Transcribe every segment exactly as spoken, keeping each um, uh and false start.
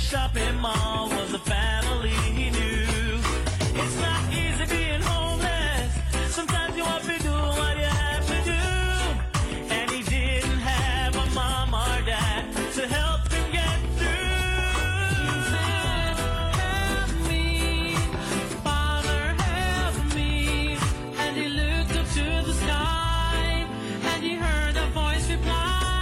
shopping mall was a family he knew. It's not easy being homeless. Sometimes you have to do what you have to do. And he didn't have a mom or dad to help him get through. He said, help me, Father, help me. And he looked up to the sky, and he heard a voice reply.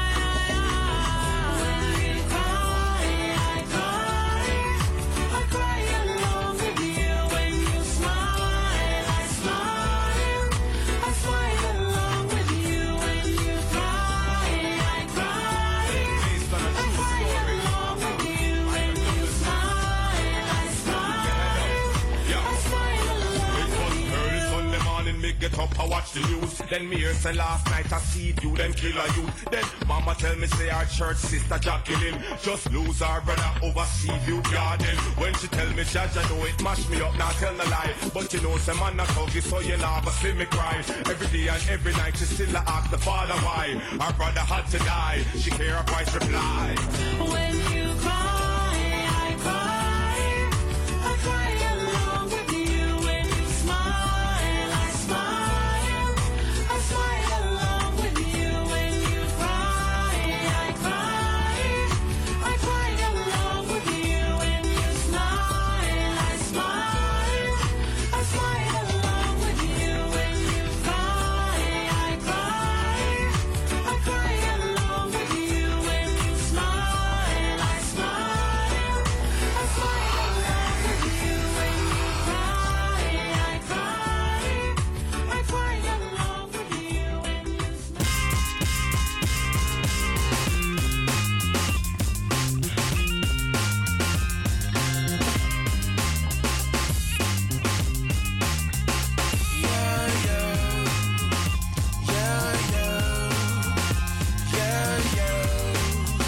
Get up, I watch the news. Then me hear say last night I see you, then kill a youth. Then mama tell me say our church sister Jacqueline just lose our brother over Seaview Garden. When she tell me Jaja know it mash me up, now tell the lie. But you know some man not huggy, so you never see me cry. Every day and every night she still ask the father why our brother had to die. She hear a voice reply. When you cry, I cry. I cry along with you. When you smile, I smile. I smile along with you. When you cry, I cry. I cry along with you. When you smile, I smile. I smile along with you. When you cry, I cry. I cry along with you. When you smile, I smile. I smile along with you. When you cry, I cry. I cry along with you. When you Yeah, yeah, yeah, yeah, yeah, yeah.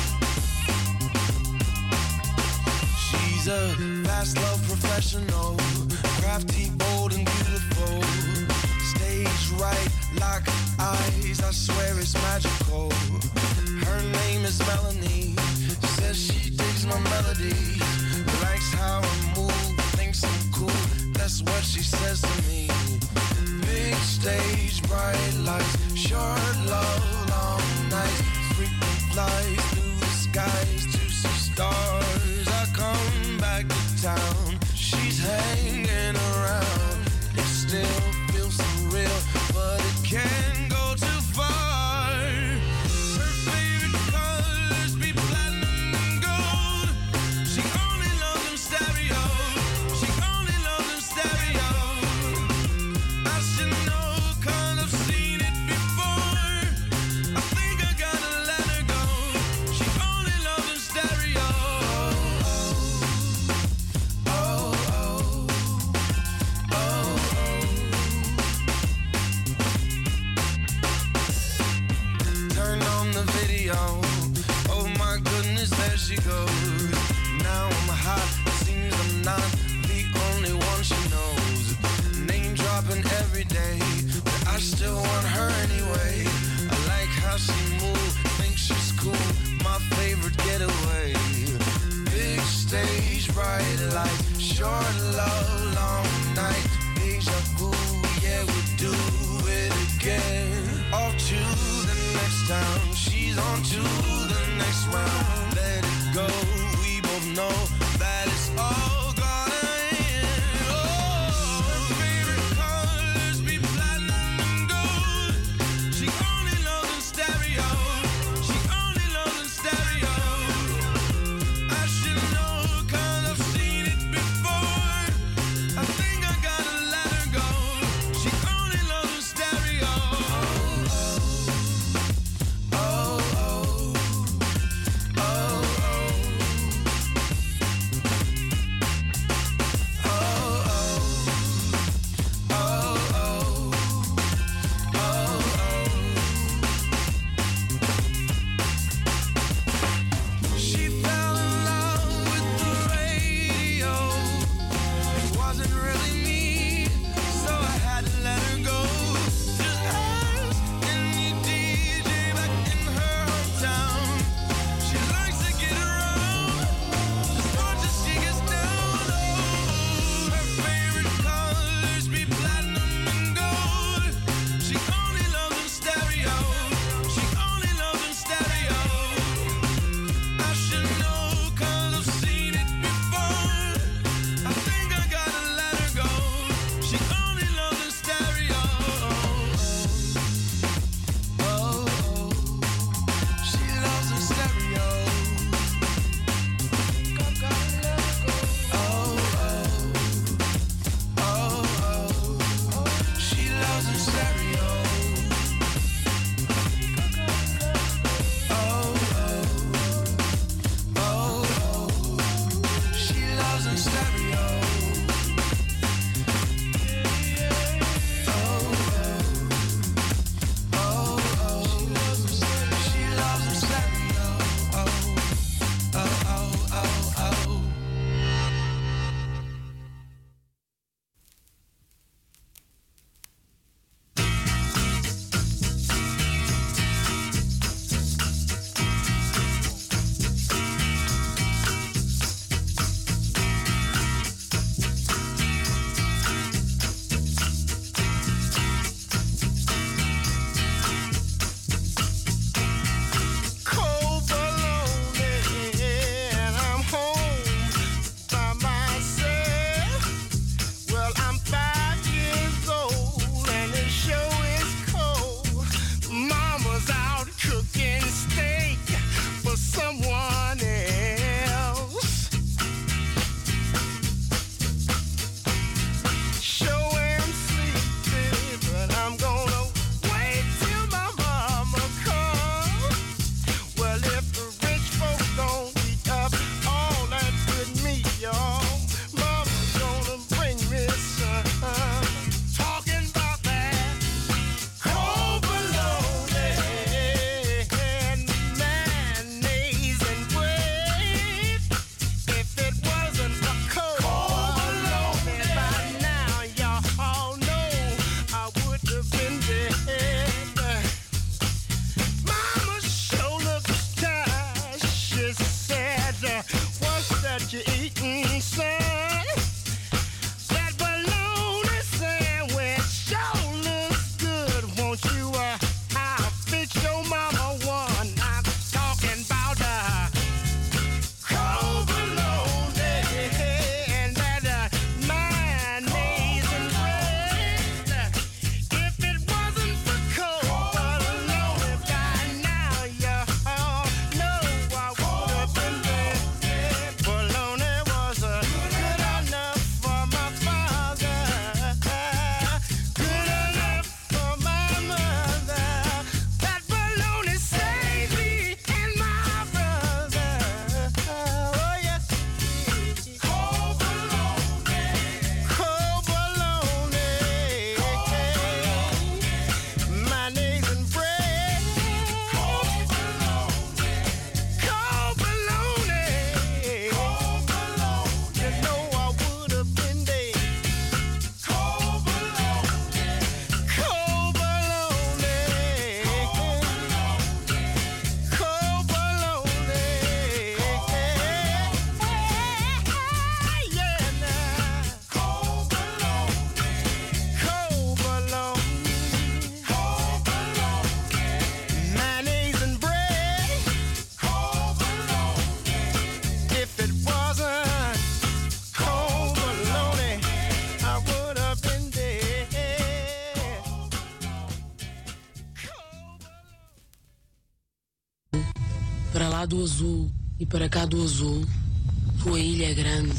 She's a fast love professional, crafty, bold, and beautiful. Stage right, lock eyes, I swear it's magical. Her name is Melanie. Says she digs my melody, likes how I move, thinks I'm cool. That's what she says to me. Big stage, bright lights, short love, long nights, frequent flies through the skies to see stars. I come back to town, she's hanging around. It still feels surreal, but it can't go too far. Her favorite colors be platinum and gold. She only loves them stereo. She only loves them stereo. I should know, 'cause I've seen it before. I think I gotta let her go. She only loves them stereo. Oh, oh, oh, oh. Turn on the video. Oh my goodness, there she goes. Now I'm hot, seems I'm not the only one she knows. Name dropping every day, but I still want her anyway. I like how she moves, think she's cool, my favorite getaway. Big stage, bright light, short love, long night, deja vu, yeah, we do it again. Off to the next town, she's on to the next round. Let it go, we both know that it's all gonna end. Oh, her favorite colors be platinum and gold. She only loves in stereo. She only loves in stereo. I should know, 'cause I've seen it before. I think I gotta let her go. She only loves in stereo. Oh, oh, oh, Para lá do azul e para cá do azul, tua ilha é grande.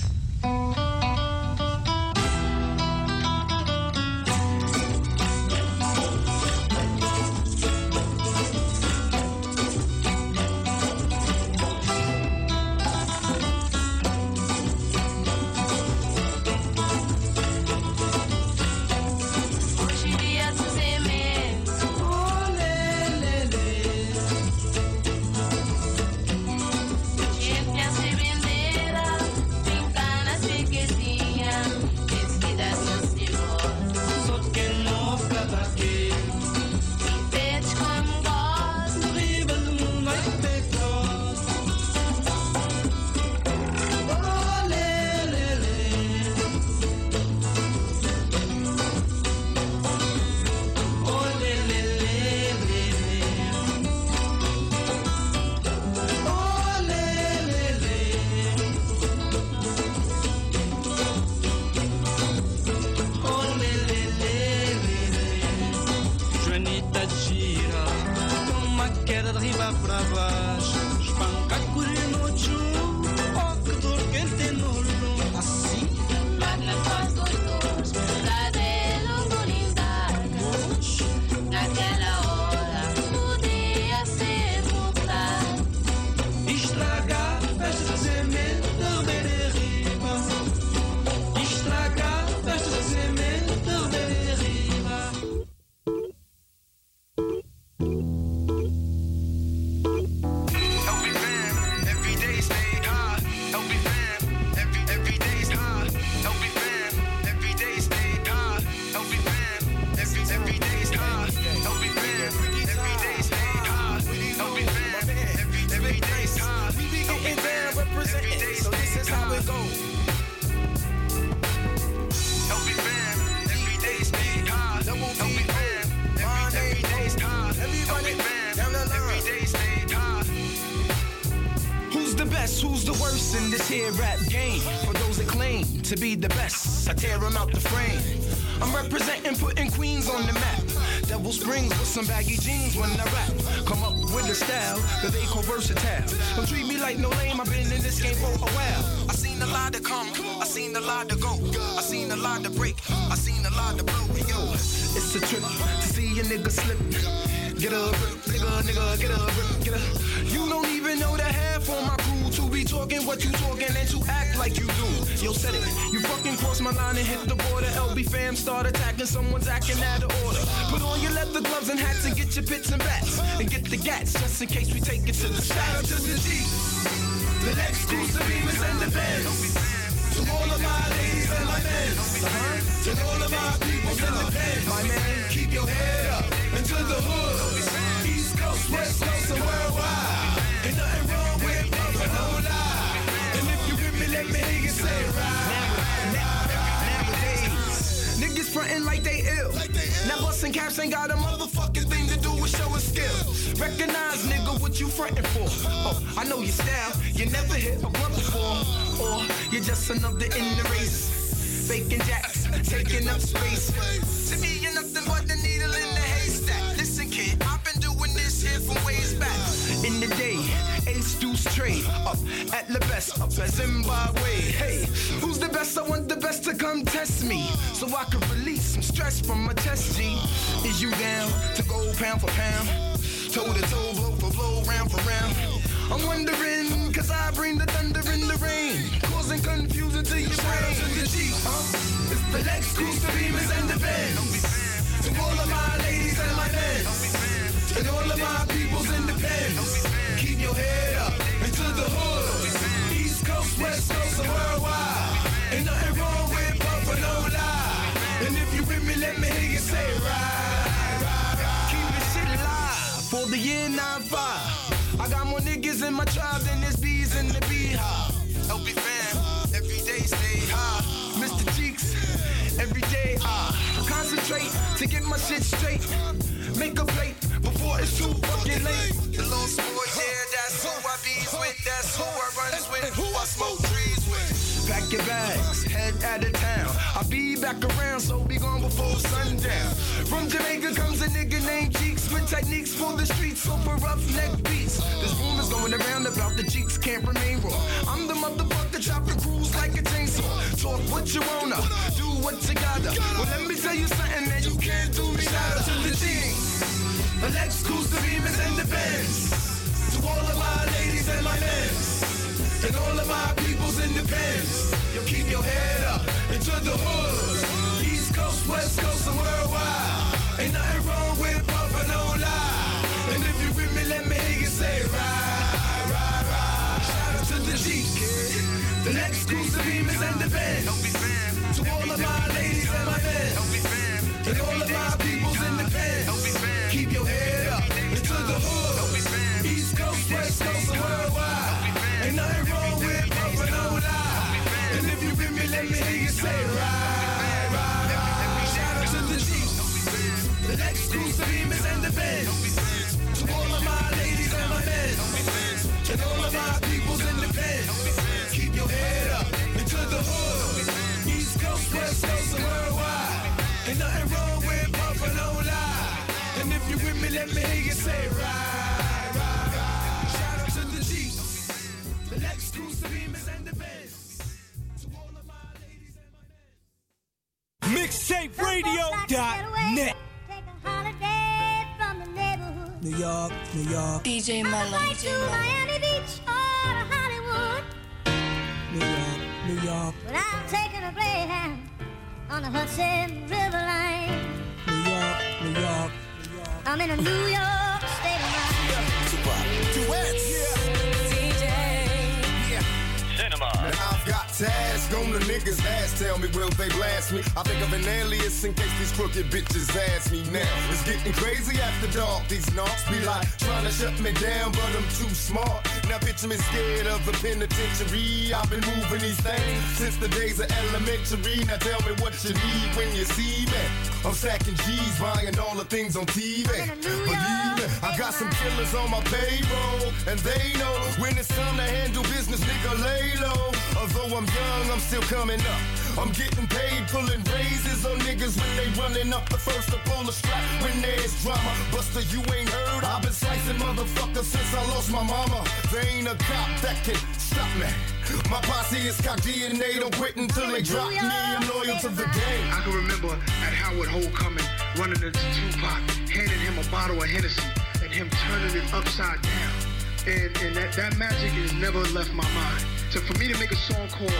Who's the worst in this here rap game? For those that claim to be the best, I tear them out the frame. I'm representing, putting Queens on the map. Devil Springs with some baggy jeans when I rap. Come up with a style that they call versatile. Don't treat me like no lame, I've been in this game for a while. I seen a lot to come, I seen a lot to go. I seen a lot to break, I seen a lot to blow. Yo, it's a trip to see a nigga slip. Get a grip, nigga, nigga, get a grip, get a. You don't even know the half on my crew to be talking what you talking and to act like you do. Yo, said it, you fucking cross my line and hit the border. L B fam start attacking, someone's acting out of order. Put on your leather gloves and hats and get your pits and bats and get the gats just in case we take it to the shout out to the G, the next exclusive beamers and the bands. To all of my ladies and my men, uh-huh. To all of my people in the pen, my man, keep your head up into the hood. East Coast, West Coast, and worldwide. Ain't nothing wrong with love and no lie. And if you with me, let me hear you say right. Nowadays, niggas frontin' like they ill. Like they ill. Now bustin' caps ain't got a motherfucking thing to do with showing skill. Recognize, nigga, what you frontin' for. Oh, I know your style, you never hit a blunt before. Or you're just another in the race. Faking jacks, taking up space. To me, you're nothing but the needle in the haystack. Listen, kid, I've been doing this here from ways back. In the day, ace deuce trade up at the best, up at Zimbabwe. Hey, who's the best? I want the best to come test me, so I can release some stress from my chest. G, is you down to go pound for pound, toe to toe, blow for blow, round for round? I'm wondering, cause I bring the thunder in the rain, causing confusion to your brain. Uh, it's the Lex, Cruise, the Beamers, and the Benz. To all of my ladies and my men, and all of my peoples in the pens. Keep your head up into the hood. East Coast, West Coast, and worldwide. Ain't nothing wrong with but for no lie. And if you with me, let me hear you say right, right, right. Keep this shit live for the year nine five. I got more niggas in my tribe than there's bees in the beehive. L B fam, every day stay high. Mister Cheeks, every day I concentrate to get my shit straight. Make a plate before it's too fucking late. The little boy, yeah, that's who I bees with. That's who I runs with, who I smoke trees with. Pack your bags, head out of town. I'll be back around, so be gone before sundown. From Jamaica comes a nigga named Cheeks with techniques for the streets, so for rough neck beats. There's rumors going around the Jeeps can't remain raw. I'm the motherfucker, chop the grooves like a chainsaw. Talk what you wanna, do what you gotta. Well, let me tell you something that you can't do me. Shout out to the G's, the Lexus, the Beamers, and the Benz. To all of my ladies and my men, and all of my peoples in the pens. You keep your head up into the hood. East Coast, West Coast, and worldwide. Ain't nothing wrong with pumping no lie. And if you with me, let me hear you say ride, ride, ride. Shout out to the Jeeps, the Lexus, the Beamers, and the Benz. To all of my ladies and my men, and all of my peoples in the pens. Keep your head up into the hood. East Coast, West Coast, and worldwide. Ain't nothing wrong with pumping no lie. And if you with me, let me hear you say ride, ride, ride. Shout out to the Jeeps, the Lexus, the Beamers, and the Benz. To all of my ladies and my men, and all of my peoples in the pens. Keep your head up into the hood. East Coast, West Coast, and worldwide. Ain't nothing wrong with pumping no lie. And if you with me, let me hear you say ride, ride, ride. Shout out to the Jeeps, the Lexus, the Beamers, and the Benz. To all of my ladies and my men. Mixtape Radio dot net. Take a holiday from the neighborhood. New York, New York, D J I Malone, might D J to Malone. Miami Beach or to Hollywood. New York, New York, But I'm taking a Greyhound on the Hudson River line. New York, New York, New York. I'm in a New York state of mind. Duets. And I've got to ask on the niggas' ass, tell me will they blast me? I think of an alias in case these crooked bitches ask me now. It's getting crazy after dark, these knocks be like trying to shut me down, but I'm too smart. Now picture me scared of the penitentiary. I've been moving these things since the days of elementary. Now tell me what you need when you see me. I'm stacking G's, buying all the things on T V. Believe me, I got some killers on my payroll, and they know when it's time to handle business, nigga, lay low. Although I'm young, I'm still coming up. I'm getting paid, pulling raises on niggas when they running up the first to pull the strap. When there's drama, Buster, you ain't heard. I've been slicing motherfuckers since I lost my mama. There ain't a cop that can stop me. My posse is cock D N A, don't quit until they drop me. I'm loyal to the game. I can remember at Howard Hole coming, running into Tupac, handing him a bottle of Hennessy, and him turning it upside down. And, and that, that magic has never left my mind. So for me to make a song called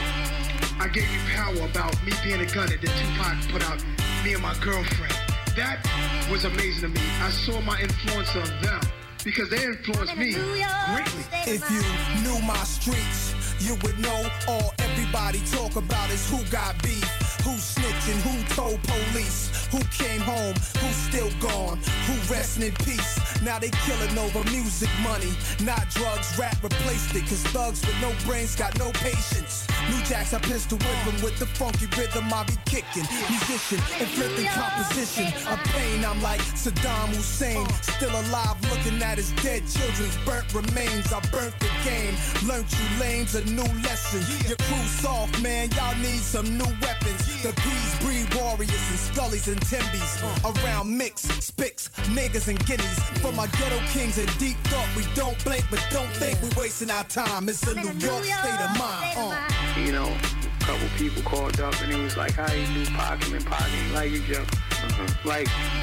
I Gave You Power about me being a gunner that Tupac put out, me and my girlfriend, that was amazing to me. I saw my influence on them because they influenced me greatly. If you knew my streets, you would know all everybody talk about is who got beef, who snitching, who told police, who came home, who's still gone, who resting in peace. Now they killing over music money, not drugs. Rap replaced it, cause thugs with no brains got no patience. New Jacks, I pistol whip them with the funky rhythm I be kicking. Musician, inflicting composition of pain. I'm like Saddam Hussein, still alive looking at his dead children's burnt remains. I burnt the game, learned you lames a new lesson. Your crew soft, man, y'all need some new weapons. The P's breed warriors and Scullies and Timbies. Around mix, spicks, niggas and guineas. For my ghetto kings and deep thought, we don't blink but don't think we wasting our time. It's a New York state of mind. Uh. You know, a couple people called up and it was like, how you do Pac and Pac ain't like each other. Uh-huh. Like,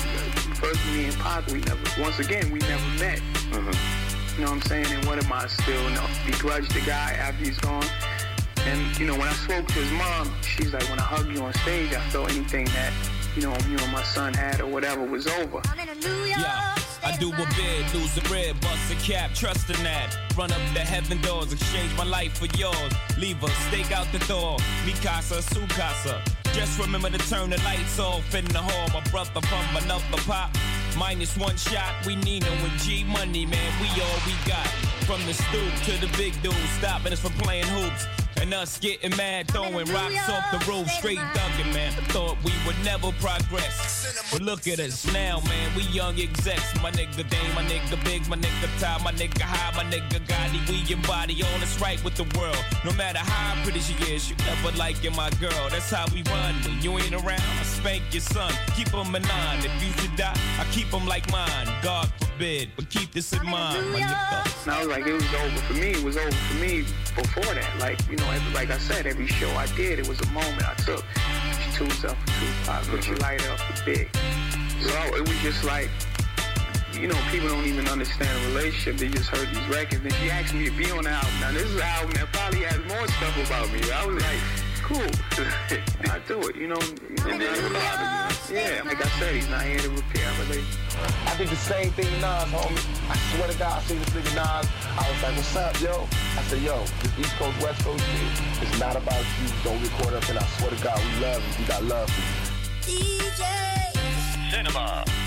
first me and Pac, we never, once again, we never met. Uh-huh. You know what I'm saying? And what am I still, you know, begrudge the guy after he's gone? And, you know, when I spoke to his mom, she's like, when I hugged you on stage, I felt anything that, you know, you know, my son had or whatever was over. Yeah, I do a bid, lose a rib, bust a cap, trust in that. Run up the heaven doors, exchange my life for yours. Leave a stake out the door, mi casa, su casa. Just remember to turn the lights off in the hall. My brother from another pop, minus one shot. We need no with G money, man, we all we got. From the stoop to the big dude, stopping us from playing hoops. And us getting mad, throwing rocks off the roof, straight thugging, man. Thought we would never progress. But look at us now, man, we young execs. My nigga Dame, my nigga Big, my nigga Ty, my nigga High, my nigga Gotti. We embody all that's right with the world. No matter how pretty she is, you never liking my girl. That's how we run. When you ain't around, I spank your son. Keep him in line. If you should die, I keep him like mine. God forbid, but keep this in mind, my nigga. And I was like, it was over for me. It was over for me before that. Like, you know, every, like I said, every show I did, it was a moment I took. Put your tubes up for Tupac, put your lighter up for Big. So it was just like, you know, people don't even understand a relationship. They just heard these records. And she asked me to be on the album. Now, this is an album that probably has more stuff about me. I was like, cool. I do it, you know. And then it bothered me. Yeah, like I said, he's not here to repair a relationship. I did the same thing to Nas, homie. I swear to God, I seen this nigga Nas. I was like, what's up, yo? I said, yo, this East Coast, West Coast shit, it's not about you. Don't get caught up in. I swear to God, we love you. We got love for you. D J Cinema.